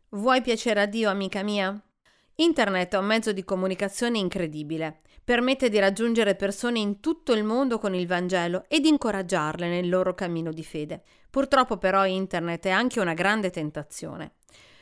Vuoi piacere a Dio, amica mia? Internet è un mezzo di comunicazione incredibile. Permette di raggiungere persone in tutto il mondo con il Vangelo e di incoraggiarle nel loro cammino di fede. Purtroppo però Internet è anche una grande tentazione.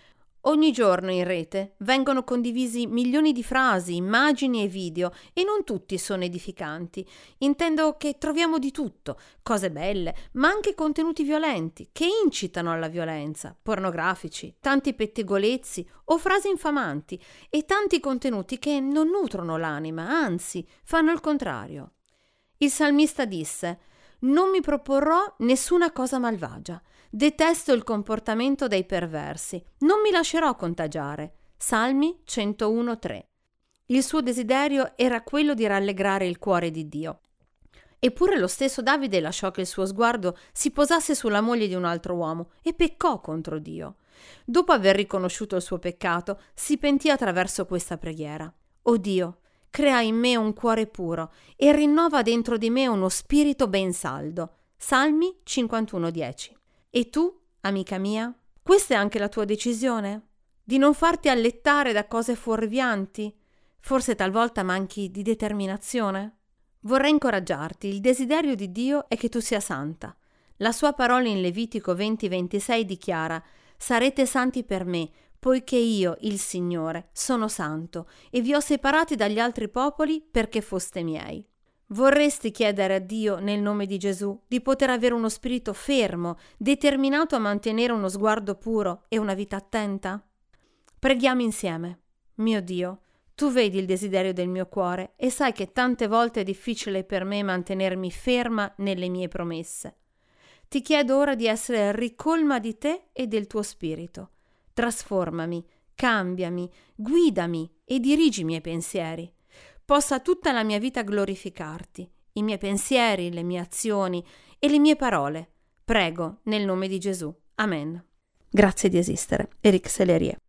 Ogni giorno in rete vengono condivisi milioni di frasi, immagini e video e non tutti sono edificanti. Intendo che troviamo di tutto, cose belle, ma anche contenuti violenti che incitano alla violenza, pornografici, tanti pettegolezzi o frasi infamanti e tanti contenuti che non nutrono l'anima, anzi fanno il contrario. Il salmista disse: «Non mi proporrò nessuna cosa malvagia. Detesto il comportamento dei perversi. Non mi lascerò contagiare». Salmi 101:3. Il suo desiderio era quello di rallegrare il cuore di Dio. Eppure lo stesso Davide lasciò che il suo sguardo si posasse sulla moglie di un altro uomo e peccò contro Dio. Dopo aver riconosciuto il suo peccato, si pentì attraverso questa preghiera: «O Dio, crea in me un cuore puro e rinnova dentro di me uno spirito ben saldo». Salmi 51:10. E tu, amica mia? Questa è anche la tua decisione? Di non farti allettare da cose fuorvianti? Forse talvolta manchi di determinazione? Vorrei incoraggiarti. Il desiderio di Dio è che tu sia santa. La sua parola in Levitico 20:26 dichiara: «Sarete santi per me, poiché io, il Signore, sono santo e vi ho separati dagli altri popoli perché foste miei». Vorresti chiedere a Dio, nel nome di Gesù, di poter avere uno spirito fermo, determinato a mantenere uno sguardo puro e una vita attenta? Preghiamo insieme. Mio Dio, tu vedi il desiderio del mio cuore e sai che tante volte è difficile per me mantenermi ferma nelle mie promesse. Ti chiedo ora di essere ricolma di te e del tuo spirito. Trasformami, cambiami, guidami e dirigi i miei pensieri. Possa tutta la mia vita glorificarti, i miei pensieri, le mie azioni e le mie parole. Prego nel nome di Gesù. Amen. Grazie di esistere. Eric Sellerie.